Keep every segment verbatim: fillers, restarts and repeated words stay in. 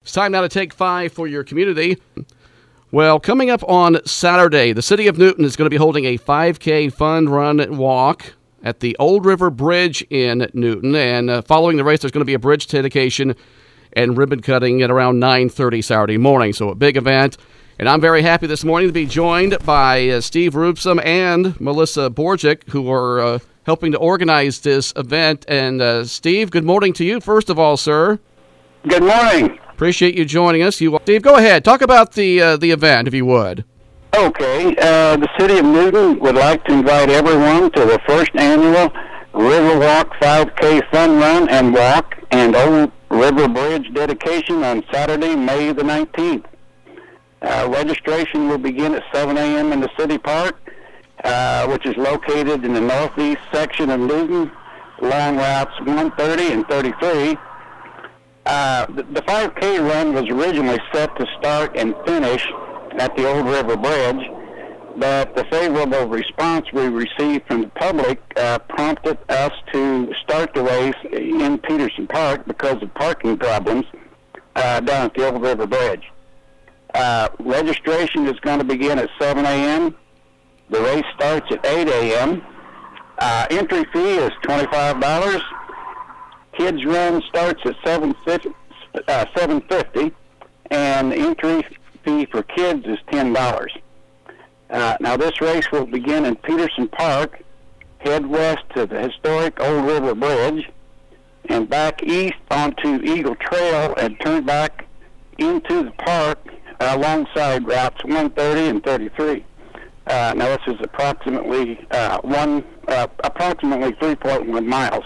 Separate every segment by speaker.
Speaker 1: It's time now to take five for your community. Well, coming up on Saturday, the City of Newton is going to be holding a five K fun run walk at the Old River Bridge in Newton. And uh, following the race, there's going to be a bridge dedication and ribbon cutting at around nine thirty Saturday morning. So a big event. And I'm very happy this morning to be joined by uh, Steve Rubsum and Melissa Borgic, who are uh, helping to organize this event. And uh, Steve, good morning to you, first of all, sir.
Speaker 2: Good morning.
Speaker 1: Appreciate you joining us. You, Steve, go ahead. Talk about the uh, the event, if you would.
Speaker 2: Okay. Uh, the City of Newton would like to invite everyone to the first annual Riverwalk five K Fun Run and Walk and Old River Bridge dedication on Saturday, May the nineteenth. Uh, registration will begin at seven a.m. in the City Park, uh, which is located in the northeast section of Newton, along routes one thirty and thirty-three. Uh, the, the five K run was originally set to start and finish at the Old River Bridge, but the favorable response we received from the public uh, prompted us to start the race in Peterson Park because of parking problems uh, down at the Old River Bridge. Uh, registration is going to begin at seven a.m. The race starts at eight a.m. Uh, entry fee is twenty-five dollars. Kids run starts at seven fifty, uh, seven fifty, and the entry fee for kids is ten dollars. Uh, now this race will begin in Peterson Park, head west to the historic Old River Bridge, and back east onto Eagle Trail and turn back into the park uh, alongside routes one thirty and thirty-three. Uh, now this is approximately uh, one, uh, approximately three point one miles.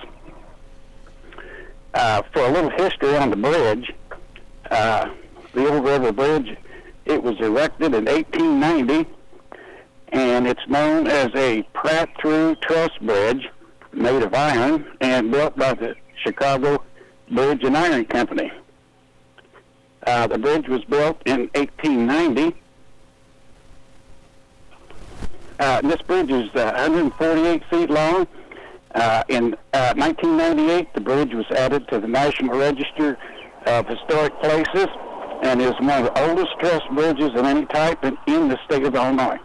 Speaker 2: Uh, for a little history on the bridge, uh, the Old River Bridge, it was erected in eighteen ninety, and it's known as a Pratt-Through Truss Bridge made of iron and built by the Chicago Bridge and Iron Company. Uh, the bridge was built in eighteen ninety. Uh, this bridge is uh, one hundred forty-eight feet long. Uh, in uh, nineteen ninety-eight, the bridge was added to the National Register of Historic Places and is one of the oldest truss bridges of any type in, in the state of Illinois.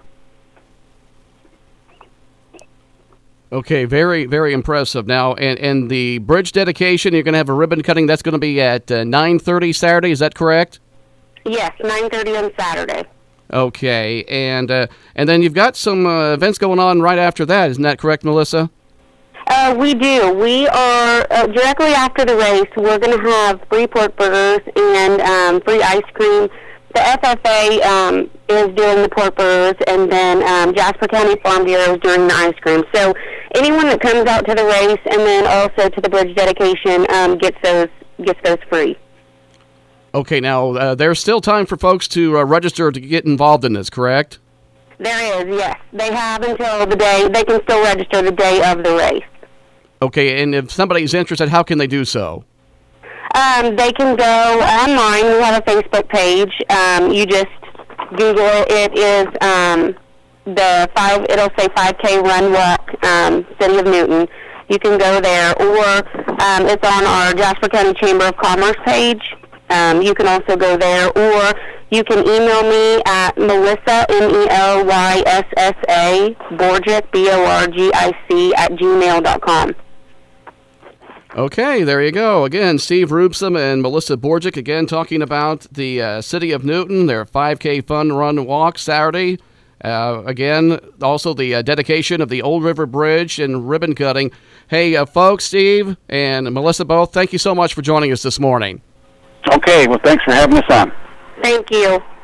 Speaker 1: Okay, very, very impressive. Now, and, and the bridge dedication, you're going to have a ribbon cutting. That's going to be at uh, nine thirty Saturday. Is that correct?
Speaker 3: Yes, nine thirty on Saturday.
Speaker 1: Okay, and uh, and then you've got some uh, events going on right after that. Isn't that correct, Melissa?
Speaker 3: Uh, we do. We are, uh, directly after the race, we're going to have free pork burgers and um, free ice cream. The F F A um, is doing the pork burgers, and then um, Jasper County Farm Bureau is doing the ice cream. So anyone that comes out to the race and then also to the bridge dedication um, gets those gets those free.
Speaker 1: Okay, now uh, there's still time for folks to uh, register to get involved in this, correct?
Speaker 3: There is, yes. They have until the day. They can still register the day of the race.
Speaker 1: Okay, and if somebody's interested, how can they do so?
Speaker 3: Um, they can go online. We have a Facebook page. Um, you just Google it. It is um, the five. It'll say five K Run Walk, um, City of Newton. You can go there, or um, it's on our Jasper County Chamber of Commerce page. Um, you can also go there, or you can email me at Melissa, M E L Y S S A, Borgic, B O R G I C, at gmail dot com.
Speaker 1: Okay, there you go. Again, Steve Rubsum and Melissa Borgic, again, talking about the uh, City of Newton, their five K Fun Run Walk Saturday. Uh, again, also the uh, dedication of the Old River Bridge and ribbon cutting. Hey, uh, folks, Steve and Melissa both, thank you so much for joining us this morning.
Speaker 2: Okay, well, thanks for having us on.
Speaker 3: Thank you.